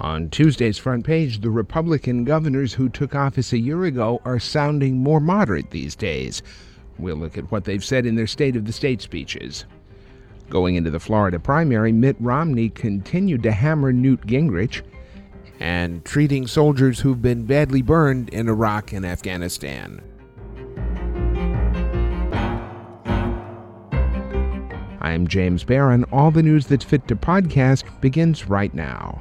On Tuesday's front page, the Republican governors who took office a year ago are sounding more moderate these days. We'll look at what they've said in their State of the State speeches. Going into the Florida primary, Mitt Romney continued to hammer Newt Gingrich and treating soldiers who've been badly burned in Iraq and Afghanistan. I'm James Barron. All the news that's fit to podcast begins right now.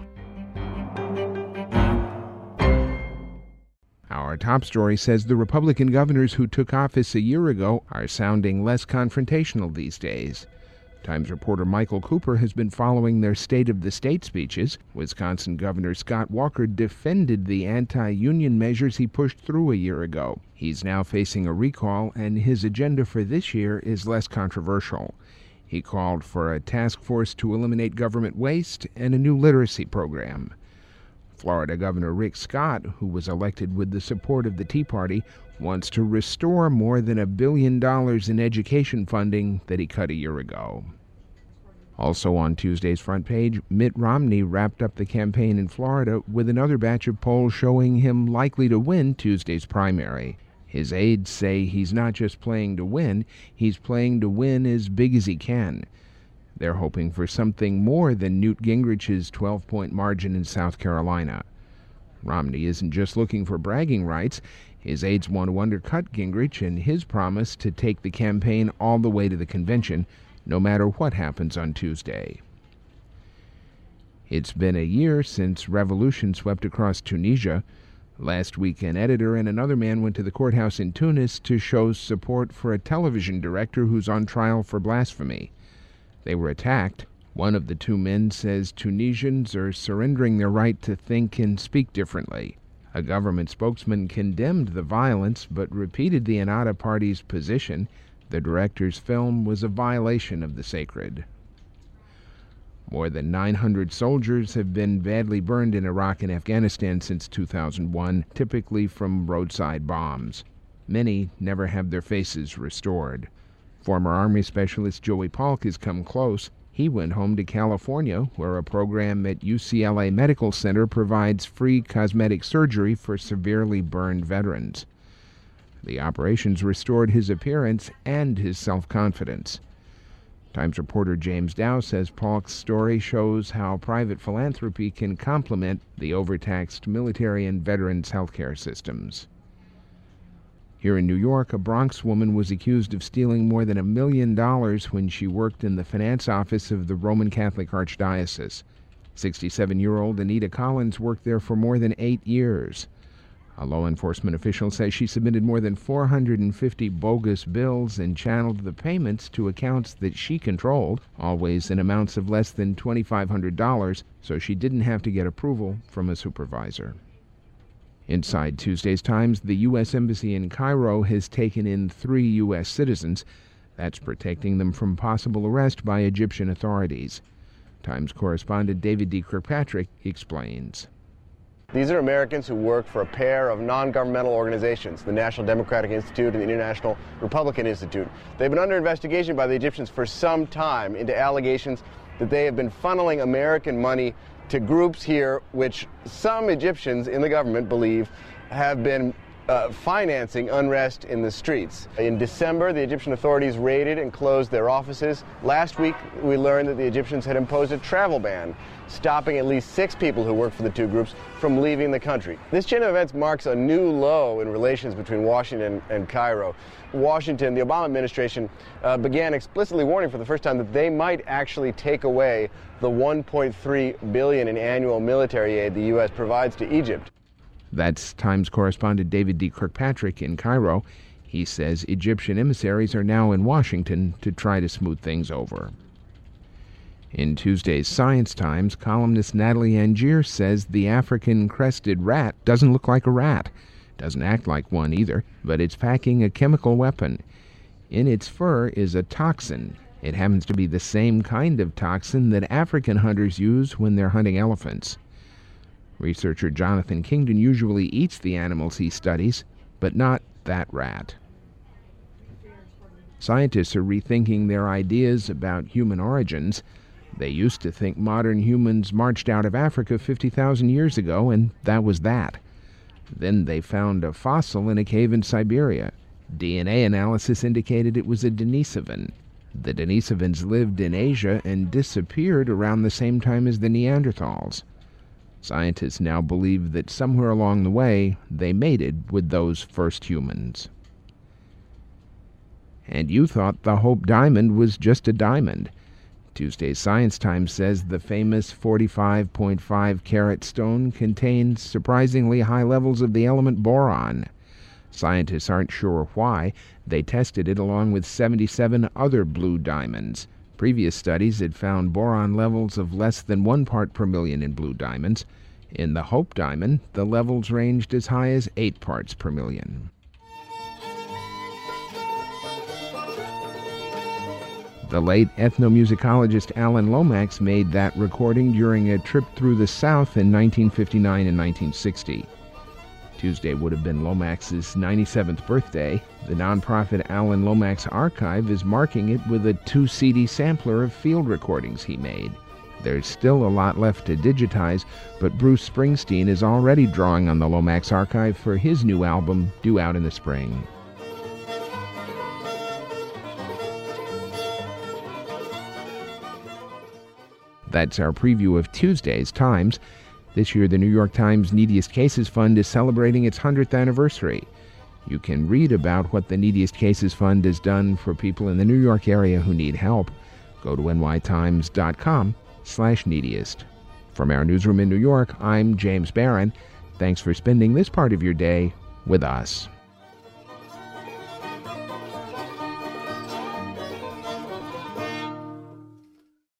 Our top story says the Republican governors who took office a year ago are sounding less confrontational these days. Times reporter Michael Cooper has been following their State of the State speeches. Wisconsin Governor Scott Walker defended the anti-union measures he pushed through a year ago. He's now facing a recall, and his agenda for this year is less controversial. He called for a task force to eliminate government waste and a new literacy program. Florida Governor Rick Scott, who was elected with the support of the Tea Party, wants to restore more than $1 billion in education funding that he cut a year ago. Also on Tuesday's front page, Mitt Romney wrapped up the campaign in Florida with another batch of polls showing him likely to win Tuesday's primary. His aides say he's not just playing to win, he's playing to win as big as he can. They're hoping for something more than Newt Gingrich's 12-point margin in South Carolina. Romney isn't just looking for bragging rights. His aides want to undercut Gingrich and his promise to take the campaign all the way to the convention, no matter what happens on Tuesday. It's been a year since revolution swept across Tunisia. Last week, an editor and another man went to the courthouse in Tunis to show support for a television director who's on trial for blasphemy. They were attacked. One of the two men says Tunisians are surrendering their right to think and speak differently. A government spokesman condemned the violence but repeated the Ennahda Party's position. The director's film was a violation of the sacred. More than 900 soldiers have been badly burned in Iraq and Afghanistan since 2001, typically from roadside bombs. Many never have their faces restored. Former Army Specialist Joey Polk has come close. He went home to California, where a program at UCLA Medical Center provides free cosmetic surgery for severely burned veterans. The operations restored his appearance and his self-confidence. Times reporter James Dow says Polk's story shows how private philanthropy can complement the overtaxed military and veterans' healthcare systems. Here in New York, a Bronx woman was accused of stealing more than $1 million when she worked in the finance office of the Roman Catholic Archdiocese. 67-year-old Anita Collins worked there for more than 8 years. A law enforcement official says she submitted more than 450 bogus bills and channeled the payments to accounts that she controlled, always in amounts of less than $2,500, so she didn't have to get approval from a supervisor. Inside Tuesday's Times, the U.S. Embassy in Cairo has taken in 3 U.S. citizens. That's protecting them from possible arrest by Egyptian authorities. Times correspondent David D. Kirkpatrick explains. These are Americans who work for a pair of non-governmental organizations, the National Democratic Institute and the International Republican Institute. They've been under investigation by the Egyptians for some time into allegations that they have been funneling American money to groups here which some Egyptians in the government believe have been financing unrest in the streets. In December, the Egyptian authorities raided and closed their offices. Last week, we learned that the Egyptians had imposed a travel ban, stopping at least 6 people who work for the two groups from leaving the country. This chain of events marks a new low in relations between Washington and Cairo. Washington, the Obama administration, began explicitly warning for the first time that they might actually take away the $1.3 billion in annual military aid the U.S. provides to Egypt. That's Times correspondent David D. Kirkpatrick in Cairo. He says Egyptian emissaries are now in Washington to try to smooth things over. In Tuesday's Science Times, columnist Natalie Angier says the African crested rat doesn't look like a rat. Doesn't act like one either, but it's packing a chemical weapon. In its fur is a toxin. It happens to be the same kind of toxin that African hunters use when they're hunting elephants. Researcher Jonathan Kingdon usually eats the animals he studies, but not that rat. Scientists are rethinking their ideas about human origins. They used to think modern humans marched out of Africa 50,000 years ago, and that was that. Then they found a fossil in a cave in Siberia. DNA analysis indicated it was a Denisovan. The Denisovans lived in Asia and disappeared around the same time as the Neanderthals. Scientists now believe that somewhere along the way, they mated with those first humans. And you thought the Hope Diamond was just a diamond. Tuesday's Science Times says the famous 45.5 carat stone contains surprisingly high levels of the element boron. Scientists aren't sure why. They tested it along with 77 other blue diamonds. Previous studies had found boron levels of less than 1 part per million in blue diamonds. In the Hope Diamond, the levels ranged as high as 8 parts per million. The late ethnomusicologist Alan Lomax made that recording during a trip through the South in 1959 and 1960. Tuesday would have been Lomax's 97th birthday. The nonprofit Alan Lomax Archive is marking it with a 2-CD sampler of field recordings he made. There's still a lot left to digitize, but Bruce Springsteen is already drawing on the Lomax Archive for his new album due out in the spring. That's our preview of Tuesday's Times. This year, the New York Times Neediest Cases Fund is celebrating its 100th anniversary. You can read about what the Neediest Cases Fund has done for people in the New York area who need help. Go to nytimes.com/neediest. From our newsroom in New York, I'm James Barron. Thanks for spending this part of your day with us.